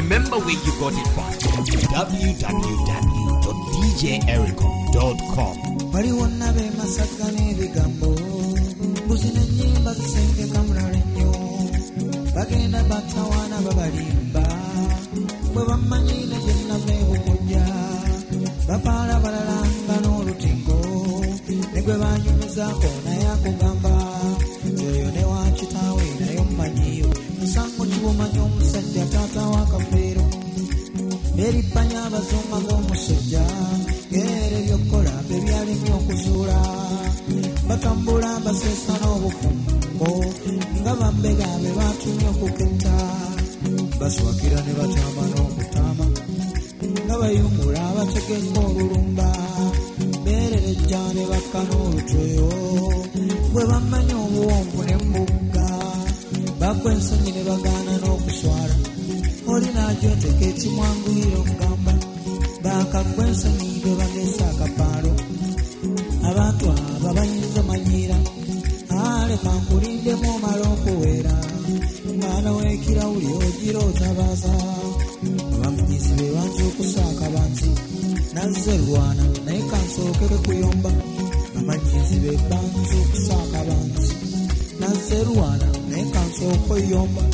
remember where you got it from. www.djericho.com. Waliwo nabe masaka n'ebigambo mbuzi n'ennyimba zisengeka mulala ennyo bagenda batawaana babalimba bwe bamanyire gye nnava ebukujja bapaala balala nga n'olutingo ne gwe banyumizaako naye akugamba oyo ne wa kitaawe naye omumanyiyo musango kibumanyi omusajja taata wa Kafeero erippanya abazunga ng'omusajja ng'era ebyokkola bye byalemye okuzuula batambula baseesa n'obufumbo nga bambega be batumye okuketta baswakira ne batamba n'okutaama nga bayungula abategeka olulumba beererejja ne bakka n'olutweyo bwe bamanya obuwonvu n'embugga bakwa ensonyi ne bagaana n'okuswala oli n'agyoteka ekimwanguyira okugamba baakagwa ensonyi bwe bageesa akapaalo abantu abo bayinza manyiira leka nkulindemu omala okuweera mwana w'ekirawuli ogira otabaza abamanyizi be banzuukusa akabanzi nazze lwana naye kansookere kuyomba abamanyizi be banzuukusa akabanzi nazze lwana naye kansooke oyomba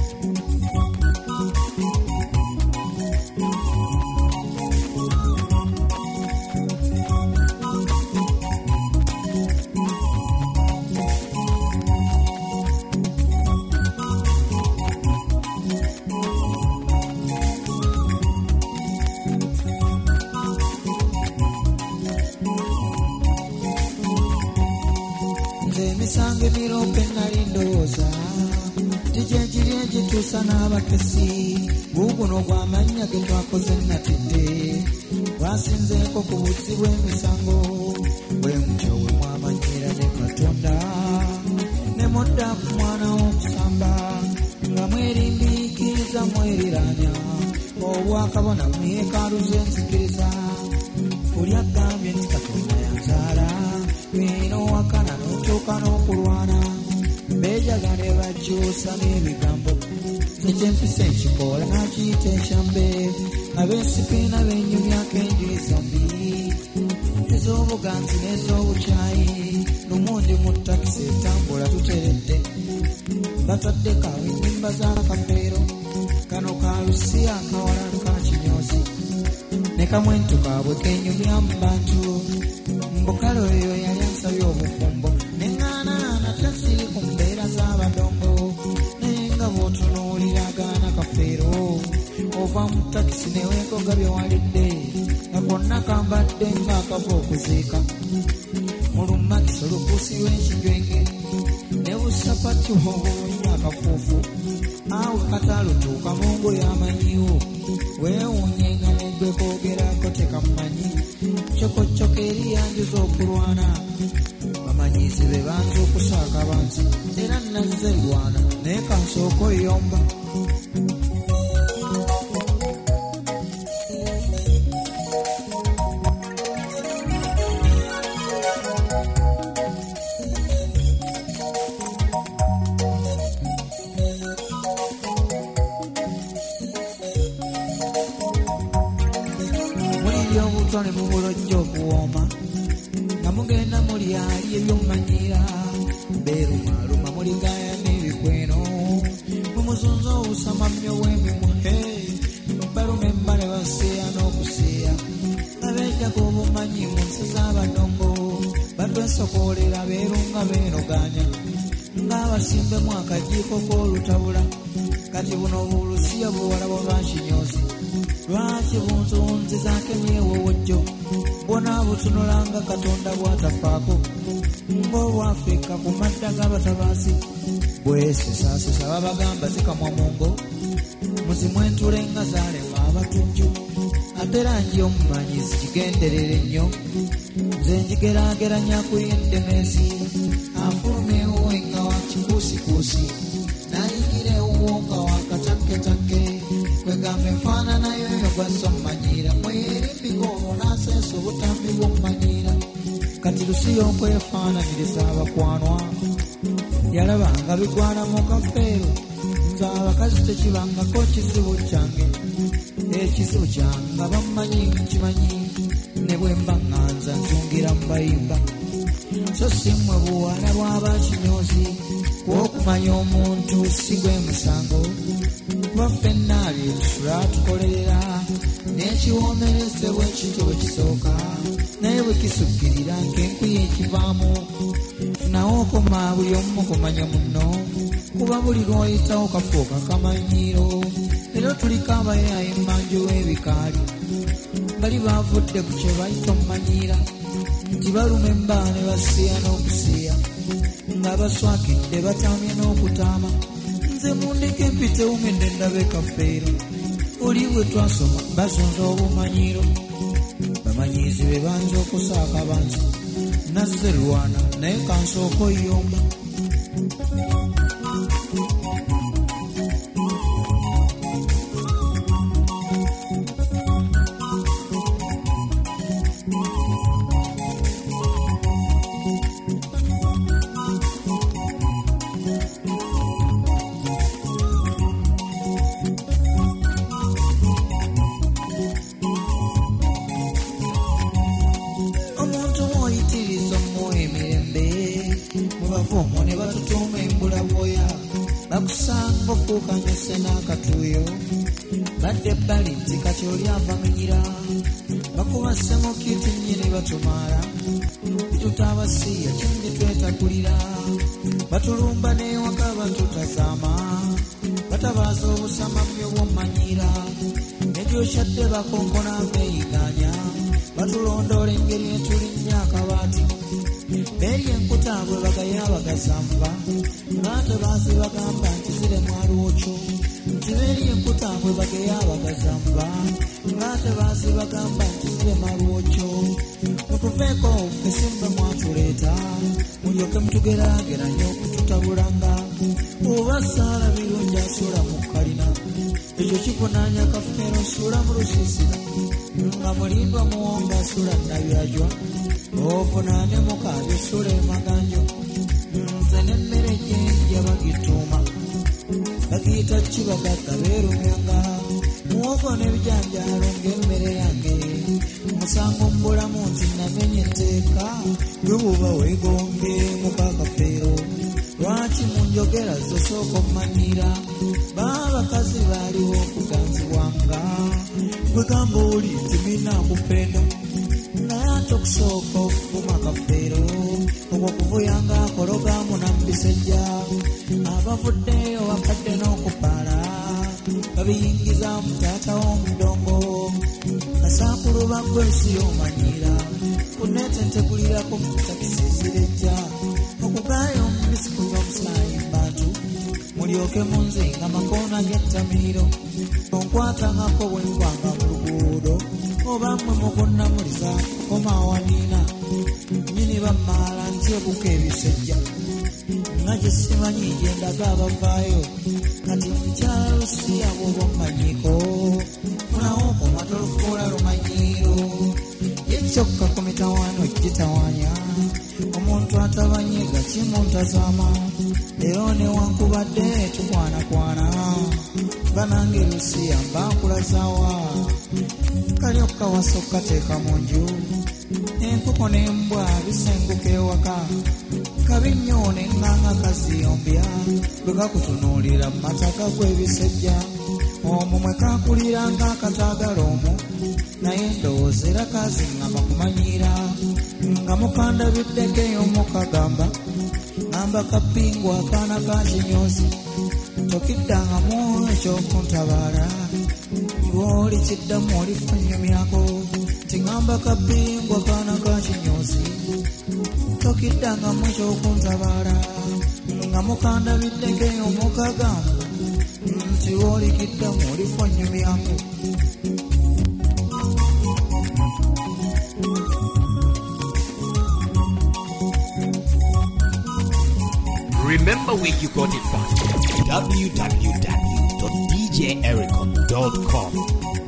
emisango emirope nali ndowooza gigyenjiri egituusa n'abakesi guguno gw'amannya ge twakoze natidde basinzeeko ku buzzi bw'emisango bwe mutyo bwe mwamanyira ne Katonda ne modda ku mwana w'okusamba nga mwerimbiikiriza mweriranya obwakabona mu yeekaalu z'enzikiriza oli agambye nti Katonda yanzaala bino wakana n'otuuka n'okulwana beejaga ne bakyusa n'ebigambo zekyempisa ekikoola n'akiyita ekyambe abeesipiina b'ennyumyako enjuyi zombi ez'obuganzi n'ez'obukyayi lumundi mu takisi etambula tuteredde batadde kawe ennyimba za Kafeero kano ka Lusiya akawala ka Kinyozi ne kamwentu kaabwe kenyumya mu bantu mbukalo eyo yali ansabye obufumbo neŋŋaana natasiri ku mbeera z'abadongo naye nga bw'otunuulira agaana Kafeero ova mu takisi neweekoga bye walidde nga konna kambadde ng'akava okuziika mu lumakisi olukuusi lw'ekinjwenge ne busapati obulungi akafuufu awe kataalutuuka mu ngoye amanyiwo weewuunye nga negwe koogerako tekamumanyi kyokocyoka eri yanjuza okulwana bamanyizi be banzuukusa akabanzi era nazze lwana naye kansooka oyomba ne mubulojja okuwooma nga mugenda muli ali ebyomumanyira beerumaluma muligaya n'ebikweno mumuzunza obusamamyo bw'emimwe balume emba ne baseeya n'okuseeya abeejjaga obumanyi mu nsi z'abadongo batwesokoolera beerunga beenoganya ng'abasimbemu akajiiko k'olutabula kati buno Bulusiya buwala bwa Kinyozi lwaki bunzunzizakemyewowojjo bwona butunulanga Katonda bwatafaako ng'Obwafrika ku madda g'abatabaasi bwesesasesa babagamba zikamwa mungo muzimu entule nga zaalema abatujju ate langi omumanyi zikigenderere nnyo nze njigeraageranya ku y'endemezi afulumeewo nga wa kikuusikuusi nayigirewo nga wa katakketakke kwegamba enfaananayo eyo gwassa omumanyira mweyerimbiko n'aseesa obutambi bw'omumanyira kati Lusiya okwefaananyiriza abakwanwa yalaba nga bigwana mu Kafeero nze abakazi tekibangako kizibu kyange, ekizibu kyange bamanyi nkimanyi, ne bwe mba ŋŋanza nsungira mu bayimba. So si mmwe buwala lw'abakinyozi w'okumanya omuntu si gwe musango, kuba ffenna bye tusula tukolerera, n'ekiwoomerezebwa ekityo bwe kisooka, naye bwe kisukkirira nk'enkuye ekivaamu. Funawo okoma buli omu kumanya munno, kuba buli lw'oyitawo kafuuka kamanyiiro. Leero tuliko abayaayi emmanju w'ebikaali, bali baavudde ku kye bayita omumanyiira, nti baluma emba ne basiya n'okusiya, nga baswakidde bataamye n'okutaama. Nze mundeke mpite umedde ndabe kafeero, oli bwe twasoma basonza obumanyiiro. Bamanyiizi be banza okusaaka banzi, nazze lwana naye kansooka oyomba. Bakusanga okuukanyuse n'akatuuyo, badde ebbali nti kati oli avamenyira. Bakuba ssemukiti nnyini batumaala, tutaabasiya kindi twetakulira. Batulumba n'ewaka batutazaama, batabaaza obusamamyo bw'omanyiira. Nejokyadde bakonkona beeyiganya, batulondoola engeri etulinnya akabaati. Beeri enkuta bwe bagaya bagazamba, ng'ate baasi bagamba nti zire mwalwokyo. Nti beeri enkuta bwe bagaya bagazamba, ng'ate baasi bagamba nti zire mwalwokyo. Mutuveeko ffe simbe mwatuleeta, mulyoke mutugeraageranye okututabulanga. Oba saala birungi asuula mu kalina, ekyo kivunaanya kafeero suula mu lusiisira, nga mulindwa muwonga asuula nabirajwa, ovunaane mukaabi suula emaganjo. Nze n'emmere gyenja bagituuma, bagiyita kibagagga beerumyanga. Muwogo n'ebijanjaalo ng'emmere yange, musango mbulamu nti namenye etteeka, gwe buba weegonge mukakafeero. Lwaki munjogera zosooka omanyiira, baabakazi baaliwo okuganzibwanga. Gwe gamba oli nti minaakupenda, naye ate okusooka okufuma kafeero, okwo kuvuyanga akologaamu nambisejja. Abavuddeyo bakadde n'okupaala, babiyingiza mu taata w'omudongo. Kasaakulu baggwesi omanyiira, kuneetentegulirako mu takisi zirejja. Okugaayo omubisi kuva omusaayi bantu, mulyoke munzinga makoona g'ettamiiro. Onkwatangako bwe nvanga mu luguudo, oba mmwe mukunnamuliza koma awaniina. Nnyini bammaala ntyebuka ebisejja, nga gye simanyi gye ndaga abavaayo. Kati mukyala Lusiya bw'oba omumanyiiko, funawo okoma tolufuula lumanyiiro. Ye kyokka ku mitawaano gitawaanya, omuntu atabanyiga kimuntazaama. Leero newankubadde tukwanakwana, banange Lusiya mbankulazawa. Kali okukawasa teeka mu nju, enkoko n'embwa bisenguka ewaka. Kabi nnyo n'eŋŋanga kaziyombya, bwe gakutunuulira mu mataka gw'ebisejja. Omumwe kakulira ng'akataagala omu, naye ndowooza era kaziŋŋama kumanyiira. Nga mukandabiddeyo ey'omukagamba, ŋŋamba kappingwa akaana ka kinyozi. Tokiddangamu ekyokuntabaala, lw'oli kiddamu olifunnyumyako. Nti ŋŋamba kappingwa akaana ka kinyozi, tokiddangamu ekyokuntabaala. Nga mukandabiddeko ey'omukagamba, nti lw'oli kiddamu olifunnyumyako. Remember where you got it from. www.djericon.com